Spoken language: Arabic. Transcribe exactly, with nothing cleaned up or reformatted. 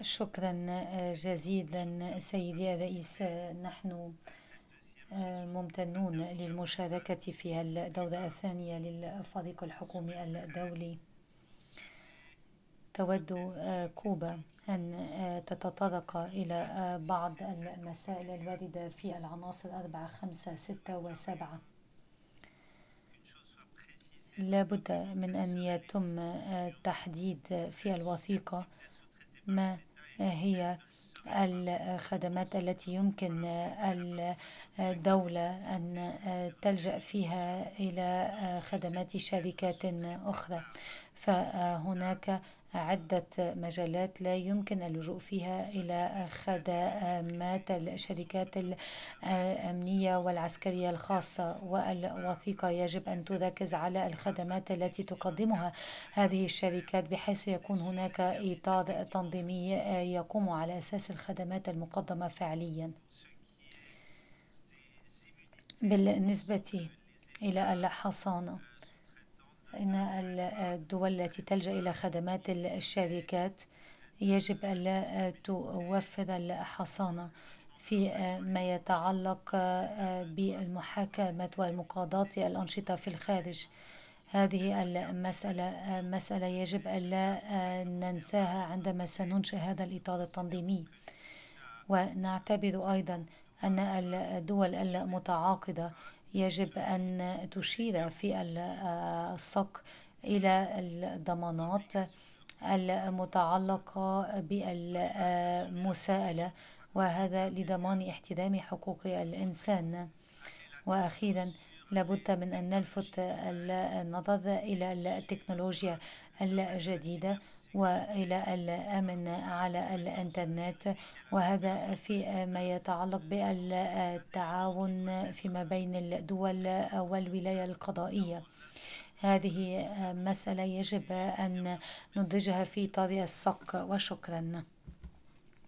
شكرا جزيلا سيدي الرئيس. نحن ممتنون للمشاركة في الدورة الثانية للفريق الحكومي الدولي. تود كوبا أن تتطرق إلى بعض المسائل الواردة في العناصر أربعة خمسة ستة وسبعة. لا بد من أن يتم تحديد في الوثيقة ما هي الخدمات التي يمكن الدولة أن تلجأ فيها إلى خدمات شركات أخرى. فهناك عدة مجالات لا يمكن اللجوء فيها إلى خدمات الشركات الأمنية والعسكرية الخاصة، والوثيقة يجب أن تركز على الخدمات التي تقدمها هذه الشركات، بحيث يكون هناك إطار تنظيمي يقوم على أساس الخدمات المقدمة فعليا. بالنسبة إلى الحصانة، إن الدول التي تلجأ إلى خدمات الشركات يجب ألا توفر الحصانة في ما يتعلق بالمحاكمة والمقاضاة الأنشطة في الخارج. هذه المسألة مسألة يجب ألا ننساها عندما سننشئ هذا الإطار التنظيمي. ونعتبر أيضا أن الدول المتعاقدة يجب أن تشير في الصك إلى الضمانات المتعلقة بالمساءلة، وهذا لضمان احترام حقوق الإنسان. وأخيرا، لابد من أن نلفت النظر إلى التكنولوجيا الجديدة وإلى الأمن على الإنترنت، وهذا في ما يتعلق بالتعاون فيما بين الدول والولاية القضائية. هذه مسألة يجب أن ندرجها في إطار الصك. وشكرا.